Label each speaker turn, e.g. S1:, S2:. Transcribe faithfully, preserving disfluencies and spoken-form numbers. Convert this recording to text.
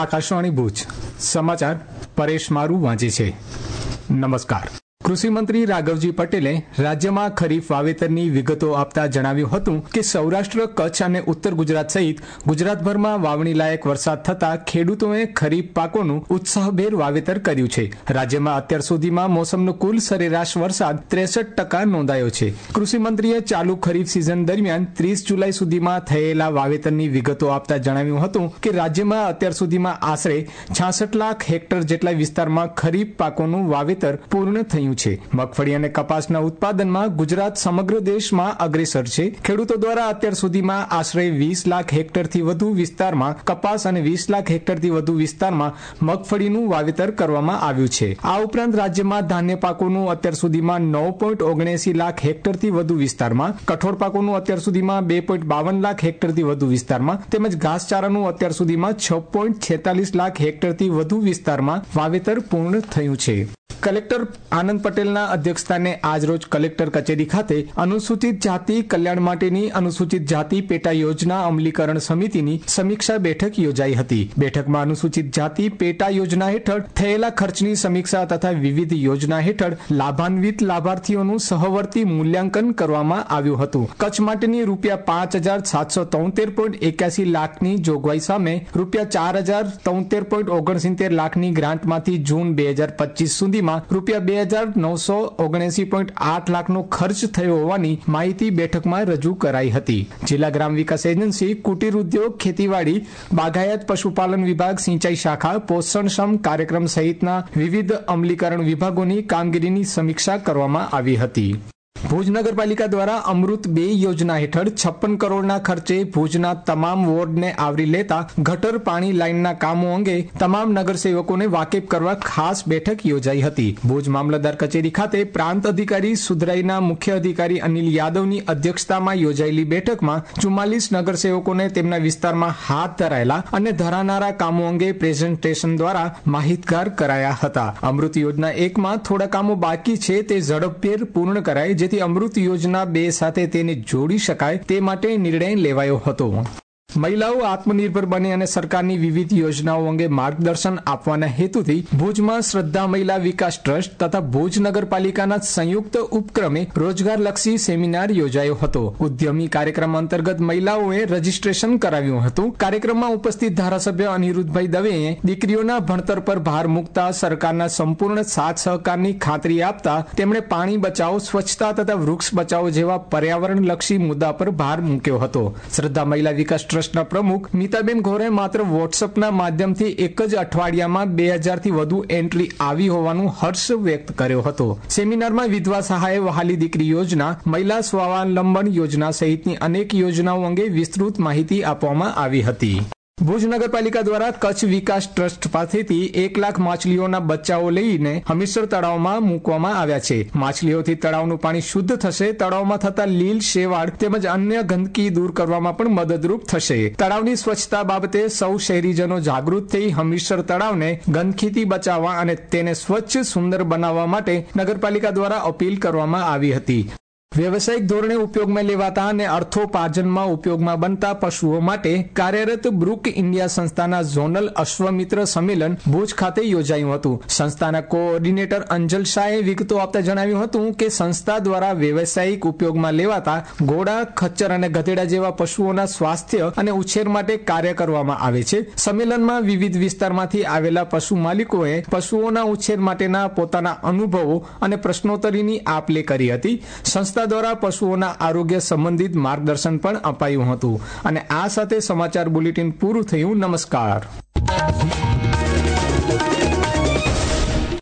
S1: આકાશવાણી ભુજ સમાચાર પરેશ મારુ વાંચે છે। નમસ્કાર। કૃષિ મંત્રી રાઘવજી પટેલે રાજ્યમાં ખરીફ વાવેતરની વિગતો આપતા જણાવ્યું હતું કે સૌરાષ્ટ્ર, કચ્છ અને ઉત્તર ગુજરાત સહિત ગુજરાતભરમાં વાવણી લાયક વરસાદ થતા ખેડૂતોએ ખરીફ પાકોનું ઉત્સાહભેર વાવેતર કર્યું છે। રાજ્યમાં અત્યાર સુધીમાં મોસમનો કુલ સરેરાશ વરસાદ ત્રેસઠ ટકા નોંધાયો છે। કૃષિ મંત્રીએ ચાલુ ખરીફ સિઝન દરમિયાન ત્રીસ જુલાઈ સુધીમાં થયેલા વાવેતરની વિગતો આપતા જણાવ્યું હતું કે રાજ્યમાં અત્યાર સુધીમાં આશરે છાસઠ લાખ હેક્ટર જેટલા વિસ્તારમાં ખરીફ પાકોનું વાવેતર પૂર્ણ થયું છે। મગફળી અને કપાસના ઉત્પાદનમાં ગુજરાત સમગ્ર દેશમાં અગ્રેસર છે। ખેડૂતો દ્વારા અત્યાર સુધીમાં આશરે વીસ લાખ હેક્ટરથી વધુ વિસ્તારમાં કપાસ અને વીસ લાખ હેક્ટરથી વધુ વિસ્તારમાં મગફળીનું વાવેતર કરવામાં આવ્યું છે। આ ઉપરાંત રાજ્યમાં ધાન્ય પાકોનું અત્યાર સુધીમાં નવ પોઈન્ટ ઓગણએસી લાખ હેક્ટરથી વધુ વિસ્તારમાં, કઠોળ પાકોનું અત્યાર સુધીમાં બે પોઈન્ટ બાવન લાખ હેક્ટરથી વધુ વિસ્તારમાં તેમજ ઘાસચારાનું અત્યાર સુધીમાં છ પોઈન્ટ છેતાલીસ લાખ હેક્ટરથી વધુ વિસ્તારમાં વાવેતર પૂર્ણ થયું છે। કલેક્ટર આનંદ પટેલના અધ્યક્ષસ્થાને આજરોજ કલેક્ટર કચેરી ખાતે અનુસૂચિત જાતિ કલ્યાણ માટેની અનુસૂચિત જાતિ પેટા યોજના અમલીકરણ સમિતિની સમીક્ષા બેઠક યોજાઈ હતી। બેઠકમાં અનુસૂચિત જાતિ પેટા યોજના હેઠળ થયેલા ખર્ચની સમીક્ષા તથા વિવિધ યોજના હેઠળ લાભાન્વિત લાભાર્થીઓનું સહવર્તી મૂલ્યાંકન કરવામાં આવ્યું હતું। કચ્છ માટેની રૂપિયા પાંચ હજાર સાતસો તોતેર પોઈન્ટ એક્યાસી લાખની જોગવાઈ સામે રૂપિયા ચાર હજાર તોતેર પોઈન્ટ ઓગણસિત્તેર લાખની ગ્રાન્ટમાંથી જૂન બે હજાર પચીસ સુધી રૂપિયા બે હજાર નવસો ઓગણએસી પોઈન્ટ આઠ લાખનો ખર્ચ થયો હોવાની માહિતી બેઠકમાં રજૂ કરાઈ હતી। જિલ્લા ગ્રામ વિકાસ એજન્સી, કુટીર ઉદ્યોગ, ખેતીવાડી, બાગાયત, પશુપાલન વિભાગ, સિંચાઈ શાખા, પોષણક્ષમ કાર્યક્રમ સહિતના વિવિધ અમલીકરણ વિભાગોની કામગીરીની સમીક્ષા કરવામાં આવી હતી। ભુજ નગરપાલિકા દ્વારા અમૃત બે યોજના હેઠળ છપ્પન કરોડના ખર્ચે ભુજના તમામ વોર્ડને આવરી લેતા ગટર પાણી લાઇનના કામો અંગે તમામ નગરસેવકોને વાકેફ કરવા ખાસ બેઠક યોજાઈ હતી। ભુજ મામલતદાર કચેરી ખાતે પ્રાંત અધિકારી સુધરાઈના મુખ્ય અધિકારી અનિલ યાદવની અધ્યક્ષતામાં યોજાયેલી બેઠકમાં ચુમ્માલીસ નગરસેવકોને તેમના વિસ્તારમાં હાથ ધરાયેલા અને ધરાનારા કામો અંગે પ્રેઝન્ટેશન દ્વારા માહિતગાર કરાયા હતા। અમૃત યોજના એકમાં થોડા કામો બાકી છે તે ઝડપભેર પૂર્ણ કરાય જેથી અમૃત યોજના બે સાથે તેને જોડી શકાય તે માટે નિર્ણય લેવાયો હતો। મહિલાઓ આત્મનિર્ભર બને અને સરકારની વિવિધ યોજનાઓ અંગે માર્ગદર્શન આપવાના હેતુથી ભુજમાં શ્રદ્ધા મહિલા વિકાસ ટ્રસ્ટ તથા ભુજ નગરપાલિકાના સંયુક્ત ઉપક્રમે રોજગારલક્ષી સેમિનાર યોજાયો હતો। ઉદ્યમી કાર્યક્રમ અંતર્ગત મહિલાઓએ રજીસ્ટ્રેશન કરાવ્યું હતું। કાર્યક્રમમાં ઉપસ્થિત ધારાસભ્ય અનિરુદ્ધભાઈ દવેએ દીકરીઓના ભણતર પર ભાર મૂકતા સરકારના સંપૂર્ણ સાથ સહકારની ખાતરી આપતા તેમણે પાણી બચાવો, સ્વચ્છતા તથા વૃક્ષ બચાવો જેવા પર્યાવરણલક્ષી મુદ્દા પર ભાર મૂક્યો હતો। શ્રદ્ધા મહિલા વિકાસ ટ્રસ્ટ પ્રમુખ મીતાબેન ઘોરે માત્ર વોટ્સઅપના માધ્યમથી એક જ અઠવાડિયામાં બે હજારથી વધુ એન્ટ્રી આવી હોવાનું હર્ષ વ્યક્ત કર્યો હતો। સેમિનારમાં વિધવા સહાય, વહાલી દીકરી યોજના, મહિલા સ્વાવલંબન યોજના સહિતની અનેક યોજનાઓ અંગે વિસ્તૃત માહિતી આપવામાં આવી હતી। ભુજ નગરપાલિકા દ્વારા કચ્છ વિકાસ ટ્રસ્ટ પાસેથી એક લાખ માછલીઓના બચ્ચાઓ લઈને હમીરસર તળાવમાં મૂકવામાં આવ્યા છે। માછલીઓથી તળાવનું પાણી શુદ્ધ થશે, તળાવમાં થતા લીલ, શેવાળ તેમજ અન્ય ગંદકી દૂર કરવામાં પણ મદદરૂપ થશે। તળાવની સ્વચ્છતા બાબતે સૌ શહેરીજનો જાગૃત થઈ હમીરસર તળાવને ગંદકીથી બચાવવા અને તેને સ્વચ્છ, સુંદર બનાવવા માટે નગરપાલિકા દ્વારા અપીલ કરવામાં આવી હતી। વ્યવસાયિક ધોરણે ઉપયોગમાં લેવાતા અને અર્થોપાર્જનમાં ઉપયોગમાં બનતા પશુઓ માટે કાર્યરત બ્રુક ઇન્ડિયા સંસ્થાના ઝોનલ અશ્વમિત્ર સંમેલન ભુજ ખાતે યોજાયું હતું। સંસ્થાના કોઓર્ડિનેટર અંજલ શાહે વિગતો આપતા જણાવ્યું હતું કે સંસ્થા દ્વારા વ્યવસાયિક ઉપયોગમાં લેવાતા ઘોડા, ખચ્ચર અને ગધેડા જેવા પશુઓના સ્વાસ્થ્ય અને ઉછેર માટે કાર્ય કરવામાં આવે છે। સંમેલનમાં વિવિધ વિસ્તારમાંથી આવેલા પશુ માલિકોએ પશુઓના ઉછેર માટેના પોતાના અનુભવો અને પ્રશ્નોત્તરીની આપ લે કરી હતી। સંસ્થા દ્વારા પશુઓના આરોગ્ય સંબંધિત માર્ગદર્શન પણ અપાયું હતું। અને આ સાથે સમાચાર બુલેટિન પૂરું થયું। નમસ્કાર।